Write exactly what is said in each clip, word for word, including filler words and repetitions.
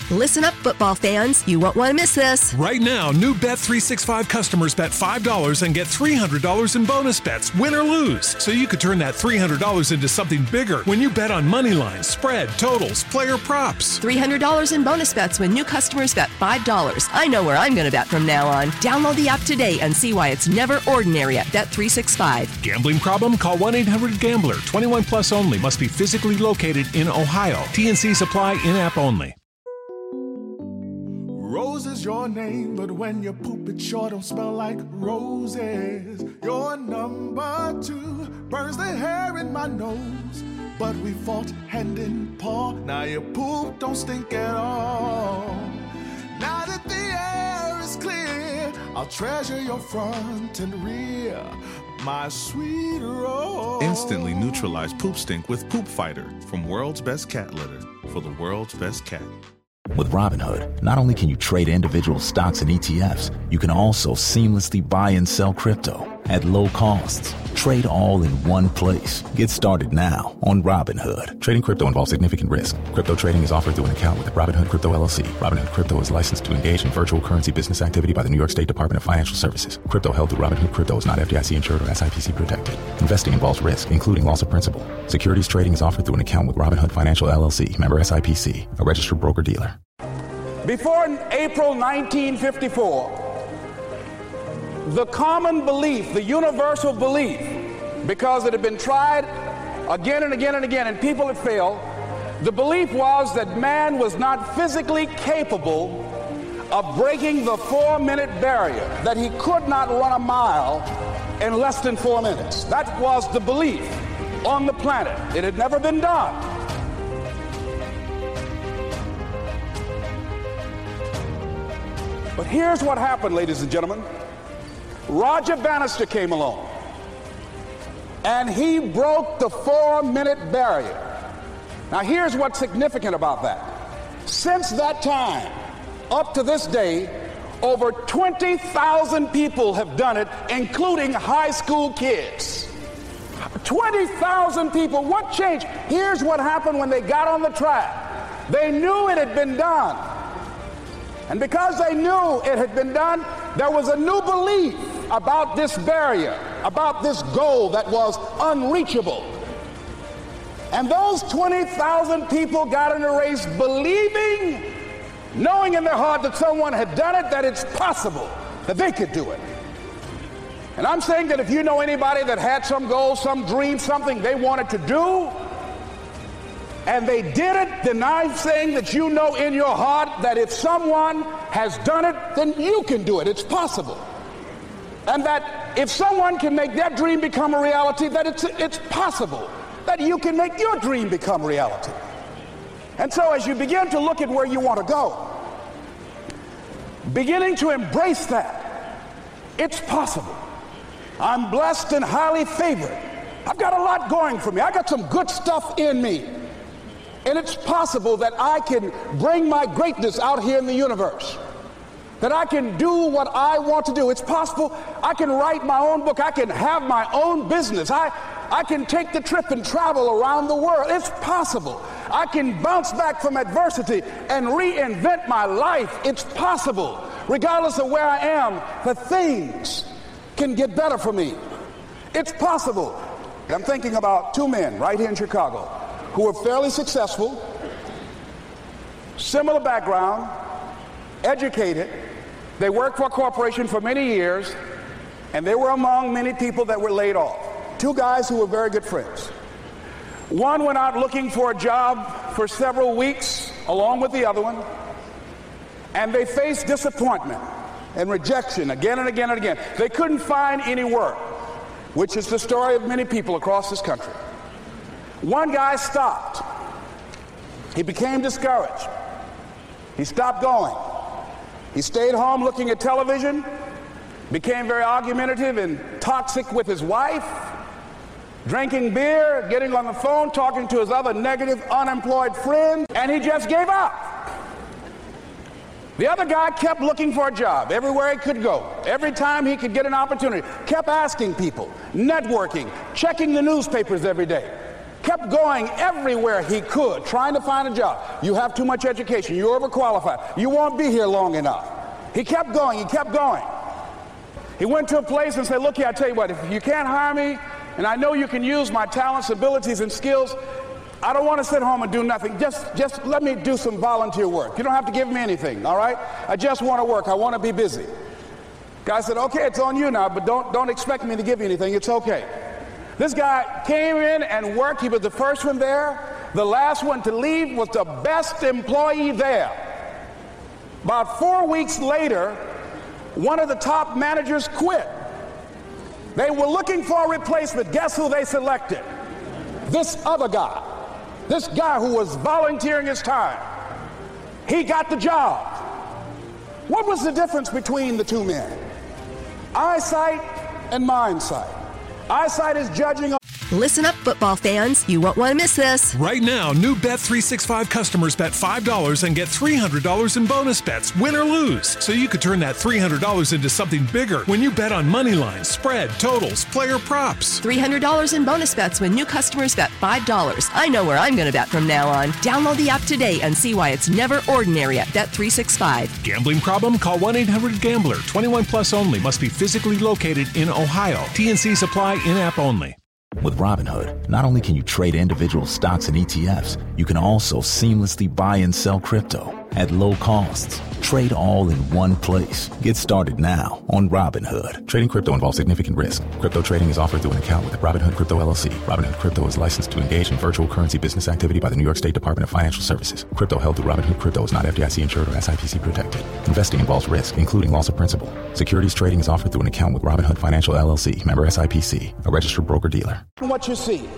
Listen up, football fans. You won't want to miss this. Right now, new Bet three sixty-five customers bet five dollars and get three hundred dollars in bonus bets, win or lose. So you could turn that three hundred dollars into something bigger when you bet on money lines, spread, totals, player props. three hundred dollars in bonus bets when new customers bet five dollars. I know where I'm going to bet from now on. Download the app today and see why it's never ordinary at Bet three sixty-five. Gambling problem? Call one eight hundred gambler. twenty-one plus only. Must be physically located in Ohio. T N Cs apply. In-app only. Rose is your name, but when you poop it sure don't smell like roses. Your number two burns the hair in my nose, but we fought hand in paw. Now your poop don't stink at all. Now that the air is clear, I'll treasure your front and rear, my sweet Rose. Instantly neutralize poop stink with Poop Fighter from World's Best Cat Litter for the world's best cat. With Robinhood, not only can you trade individual stocks and E T Fs, you can also seamlessly buy and sell crypto at low costs. Trade all in one place. Get started now on Robinhood. Trading crypto involves significant risk. Crypto trading is offered through an account with Robinhood Crypto L L C. Robinhood Crypto is licensed to engage in virtual currency business activity by the New York State Department of Financial Services. Crypto held through Robinhood Crypto is not F D I C insured or S I P C protected. Investing involves risk, including loss of principal. Securities trading is offered through an account with Robinhood Financial L L C, member S I P C, a registered broker-dealer. Before April nineteen fifty-four, the common belief, the universal belief, because it had been tried again and again and again and people had failed, the belief was that man was not physically capable of breaking the four-minute barrier, that he could not run a mile in less than four minutes. That was the belief on the planet. It had never been done. But here's what happened, ladies and gentlemen. Roger Bannister came along, and he broke the four-minute barrier. Now, here's what's significant about that. Since that time, up to this day, over twenty thousand people have done it, including high school kids. twenty thousand people. What changed? Here's what happened when they got on the track. They knew it had been done. And because they knew it had been done, there was a new belief about this barrier, about this goal that was unreachable. And those twenty thousand people got in a race believing, knowing in their heart that someone had done it, that it's possible that they could do it. And I'm saying that if you know anybody that had some goal, some dream, something they wanted to do, and they did it, then I'm saying that you know in your heart that if someone has done it, then you can do it. It's possible. And that if someone can make their dream become a reality, that it's, it's possible that you can make your dream become reality. And so as you begin to look at where you want to go, beginning to embrace that, it's possible. I'm blessed and highly favored. I've got a lot going for me. I got some good stuff in me. And it's possible that I can bring my greatness out here in the universe, that I can do what I want to do. It's possible I can write my own book. I can have my own business. I, I can take the trip and travel around the world. It's possible. I can bounce back from adversity and reinvent my life. It's possible. Regardless of where I am, that things can get better for me. It's possible. I'm thinking about two men right here in Chicago who were fairly successful, similar background, educated. They worked for a corporation for many years, and they were among many people that were laid off. Two guys who were very good friends. One went out looking for a job for several weeks along with the other one, and they faced disappointment and rejection again and again and again. They couldn't find any work, which is the story of many people across this country. One guy stopped. He became discouraged. He stopped going. He stayed home looking at television, became very argumentative and toxic with his wife, drinking beer, getting on the phone, talking to his other negative, unemployed friends, and he just gave up. The other guy kept looking for a job everywhere he could go. Every time he could get an opportunity, kept asking people, networking, checking the newspapers every day. kept going everywhere he could, trying to find a job. You have too much education. You're overqualified. You won't be here long enough. He kept going. He kept going. He went to a place and said, look here, I tell you what, if you can't hire me, and I know you can use my talents, abilities, and skills, I don't want to sit home and do nothing. Just, just let me do some volunteer work. You don't have to give me anything, all right? I just want to work. I want to be busy. Guy said, okay, it's on you now, but don't, don't expect me to give you anything. It's okay. This guy came in and worked. He was the first one there. The last one to leave was the best employee there. About four weeks later, one of the top managers quit. They were looking for a replacement. Guess who they selected? This other guy. This guy who was volunteering his time. He got the job. What was the difference between the two men? Eyesight and mindsight. Eyesight is judging. Listen up, football fans. You won't want to miss this. Right now, new Bet three sixty-five customers bet five dollars and get three hundred dollars in bonus bets, win or lose. So you could turn that three hundred dollars into something bigger when you bet on money lines, spread, totals, player props. three hundred dollars in bonus bets when new customers bet five dollars. I know where I'm going to bet from now on. Download the app today and see why it's never ordinary at Bet three sixty-five. Gambling problem? Call one eight hundred gambler. twenty-one plus only. Must be physically located in Ohio. T and C's apply. In-app only. With Robinhood, not only can you trade individual stocks and E T Fs, you can also seamlessly buy and sell crypto at low costs. Trade all in one place. Get started now on Robinhood. Trading crypto involves significant risk. Crypto trading is offered through an account with Robinhood Crypto L L C. Robinhood Crypto is licensed to engage in virtual currency business activity by the New York State Department of Financial Services. Crypto held through Robinhood Crypto is not F D I C insured or S I P C protected. Investing involves risk, including loss of principal. Securities trading is offered through an account with Robinhood Financial L L C, member S I P C, a registered broker-dealer. What you see,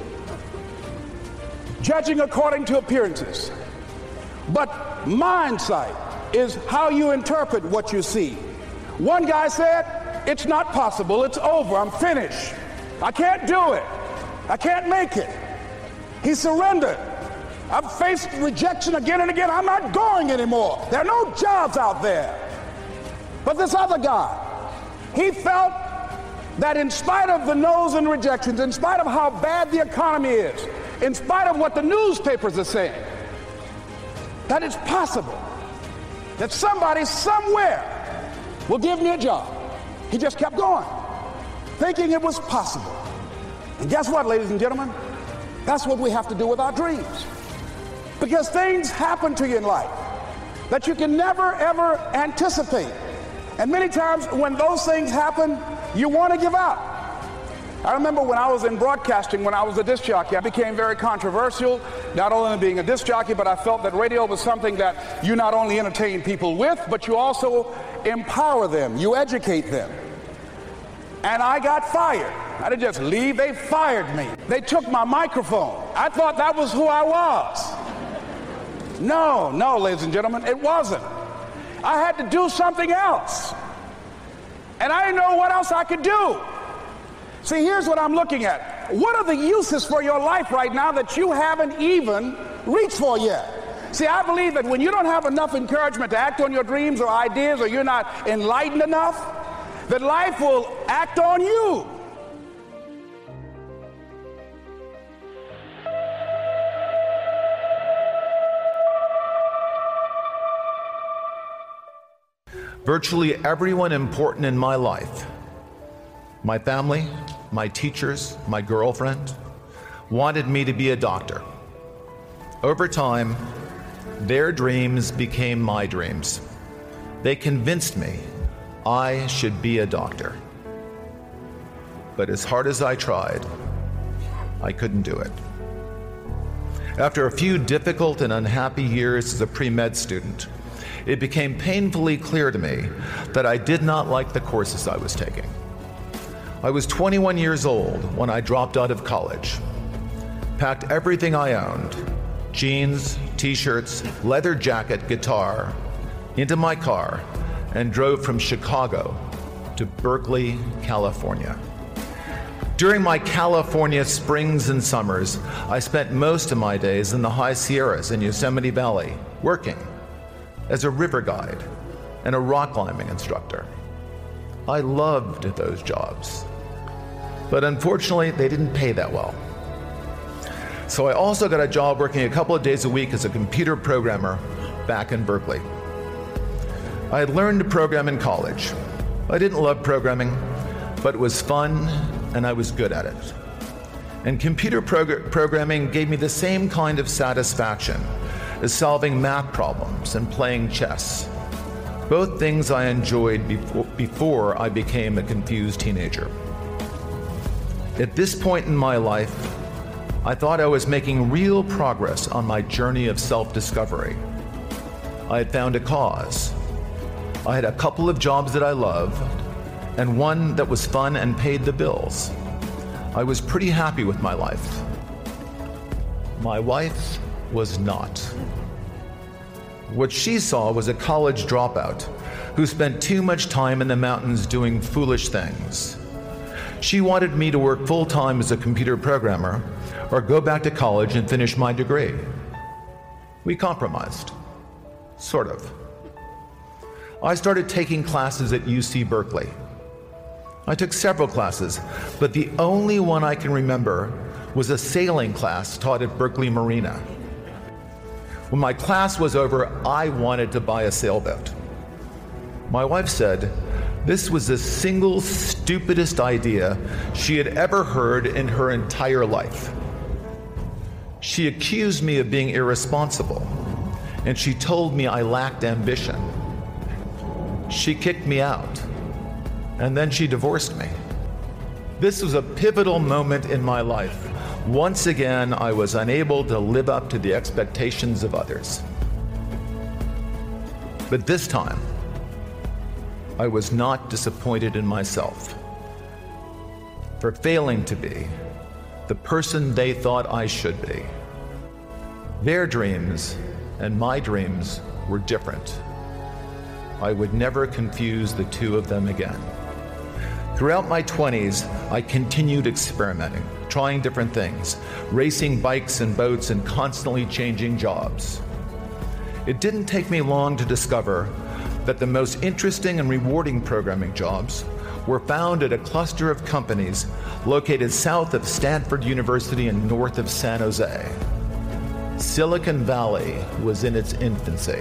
judging according to appearances, but mindsight is how you interpret what you see. One guy said, it's not possible, it's over, I'm finished. I can't do it. I can't make it. He surrendered. I've faced rejection again and again. I'm not going anymore. There are no jobs out there. But this other guy, he felt that in spite of the no's and rejections, in spite of how bad the economy is, in spite of what the newspapers are saying, that it's possible that somebody somewhere will give me a job. He just kept going, thinking it was possible. And guess what, ladies and gentlemen? That's what we have to do with our dreams. Because things happen to you in life that you can never, ever anticipate. And many times when those things happen, you want to give up. I remember when I was in broadcasting, when I was a disc jockey, I became very controversial, not only being a disc jockey, but I felt that radio was something that you not only entertain people with, but you also empower them, you educate them. And I got fired. I didn't just leave, they fired me. They took my microphone. I thought that was who I was. No, no, ladies and gentlemen, it wasn't. I had to do something else. And I didn't know what else I could do. See, here's what I'm looking at. What are the uses for your life right now that you haven't even reached for yet? See, I believe that when you don't have enough encouragement to act on your dreams or ideas, or you're not enlightened enough, that life will act on you. Virtually everyone important in my life, my family, my teachers, my girlfriend, wanted me to be a doctor. Over time, their dreams became my dreams. They convinced me I should be a doctor. But as hard as I tried, I couldn't do it. After a few difficult and unhappy years as a pre-med student, it became painfully clear to me that I did not like the courses I was taking. I was twenty-one years old when I dropped out of college, packed everything I owned, jeans, t-shirts, leather jacket, guitar, into my car, and drove from Chicago to Berkeley, California. During my California springs and summers, I spent most of my days in the high Sierras in Yosemite Valley, working as a river guide and a rock climbing instructor. I loved those jobs, but unfortunately, they didn't pay that well. So I also got a job working a couple of days a week as a computer programmer back in Berkeley. I had learned to program in college. I didn't love programming, but it was fun and I was good at it. And computer prog- programming gave me the same kind of satisfaction as solving math problems and playing chess. Both things I enjoyed before, before I became a confused teenager. At this point in my life, I thought I was making real progress on my journey of self-discovery. I had found a cause. I had a couple of jobs that I loved, and one that was fun and paid the bills. I was pretty happy with my life. My wife was not. What she saw was a college dropout who spent too much time in the mountains doing foolish things. She wanted me to work full-time as a computer programmer or go back to college and finish my degree. We compromised, sort of. I started taking classes at U C Berkeley. I took several classes, but the only one I can remember was a sailing class taught at Berkeley Marina. When my class was over, I wanted to buy a sailboat. My wife said this was the single stupidest idea she had ever heard in her entire life. She accused me of being irresponsible, and she told me I lacked ambition. She kicked me out, and then she divorced me. This was a pivotal moment in my life. Once again, I was unable to live up to the expectations of others. But this time, I was not disappointed in myself for failing to be the person they thought I should be. Their dreams and my dreams were different. I would never confuse the two of them again. Throughout my twenties, I continued experimenting, trying different things, racing bikes and boats and constantly changing jobs. It didn't take me long to discover that the most interesting and rewarding programming jobs were found at a cluster of companies located south of Stanford University and north of San Jose. Silicon Valley was in its infancy.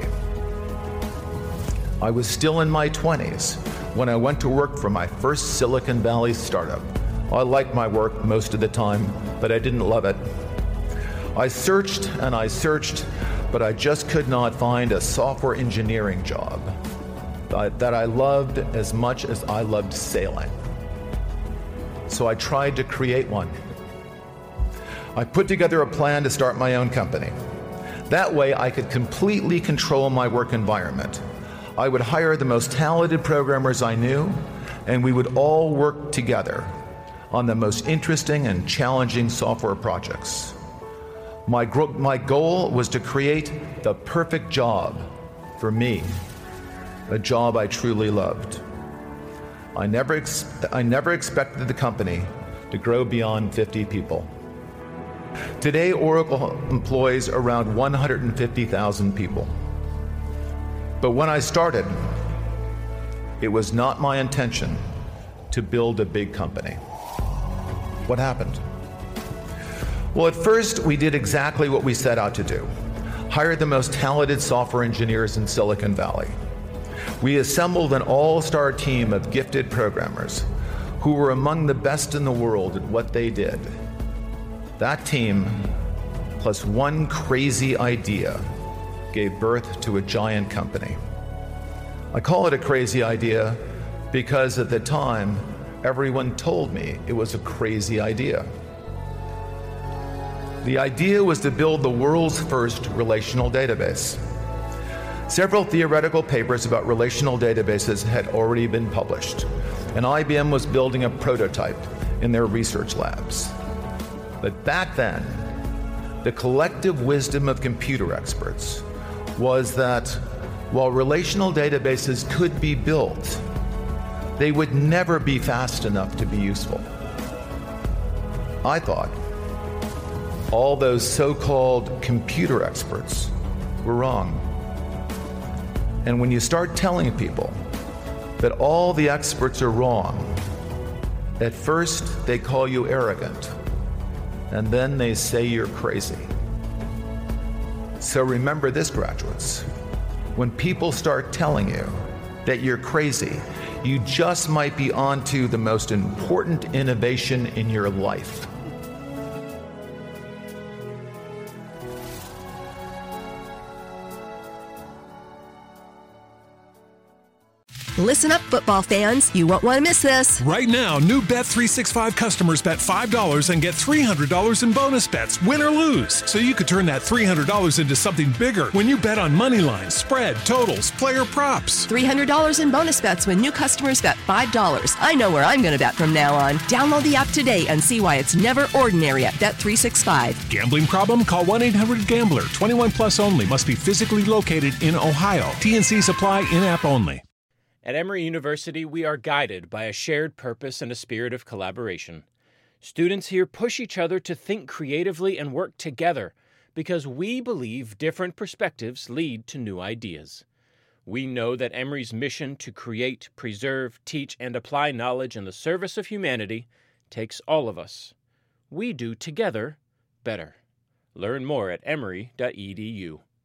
I was still in my twenties when I went to work for my first Silicon Valley startup. I liked my work most of the time, but I didn't love it. I searched and I searched, but I just could not find a software engineering job that I loved as much as I loved sailing. So I tried to create one. I put together a plan to start my own company. That way I could completely control my work environment. I would hire the most talented programmers I knew, and we would all work together on the most interesting and challenging software projects. My, gro- my goal was to create the perfect job for me, a job I truly loved. I never, ex- I never expected the company to grow beyond fifty people. Today, Oracle employs around one hundred fifty thousand people. But when I started, it was not my intention to build a big company. What happened? Well, at first, we did exactly what we set out to do. Hire the most talented software engineers in Silicon Valley. We assembled an all-star team of gifted programmers who were among the best in the world at what they did. That team, plus one crazy idea, gave birth to a giant company. I call it a crazy idea because at the time, everyone told me it was a crazy idea. The idea was to build the world's first relational database. Several theoretical papers about relational databases had already been published, and I B M was building a prototype in their research labs. But back then, the collective wisdom of computer experts was that while relational databases could be built, they would never be fast enough to be useful. I thought all those so-called computer experts were wrong. And when you start telling people that all the experts are wrong, at first they call you arrogant. and then they say you're crazy. So remember this, graduates. When people start telling you that you're crazy, you just might be onto the most important innovation in your life. Listen up, football fans. You won't want to miss this. Right now, new Bet three sixty-five customers bet five dollars and get three hundred dollars in bonus bets, win or lose. So you could turn that three hundred dollars into something bigger when you bet on money lines, spread, totals, player props. three hundred dollars in bonus bets when new customers bet five dollars. I know where I'm going to bet from now on. Download the app today and see why it's never ordinary at Bet three sixty-five. Gambling problem? Call one eight hundred gambler. twenty-one plus only. Must be physically located in Ohio. T N Cs apply. In-app only. At Emory University, we are guided by a shared purpose and a spirit of collaboration. Students here push each other to think creatively and work together because we believe different perspectives lead to new ideas. We know that Emory's mission to create, preserve, teach, and apply knowledge in the service of humanity takes all of us. We do together better. Learn more at emory dot e d u.